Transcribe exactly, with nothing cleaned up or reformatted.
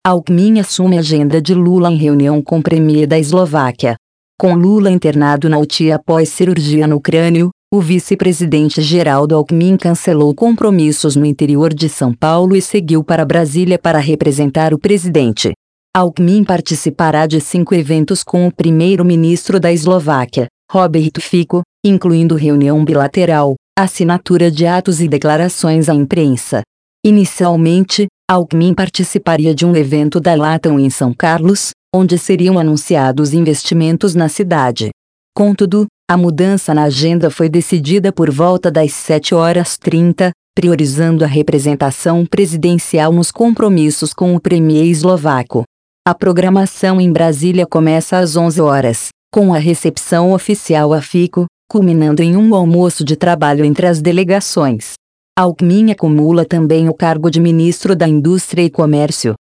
Alckmin assume agenda de Lula em reunião com premier da Eslováquia. Com Lula internado na U T I após cirurgia no crânio, o vice-presidente Geraldo Alckmin cancelou compromissos no interior de São Paulo e seguiu para Brasília para representar o presidente. Alckmin participará de cinco eventos com o primeiro-ministro da Eslováquia, Robert Fico, incluindo reunião bilateral, assinatura de atos e declarações à imprensa. Inicialmente, Alckmin participaria de um evento da Latam em São Carlos, onde seriam anunciados investimentos na cidade. Contudo, a mudança na agenda foi decidida por volta das sete horas e trinta, priorizando a representação presidencial nos compromissos com o premier eslovaco. A programação em Brasília começa às onze horas, com a recepção oficial a Fico, culminando em um almoço de trabalho entre as delegações. Alckmin acumula também o cargo de ministro da Indústria e Comércio.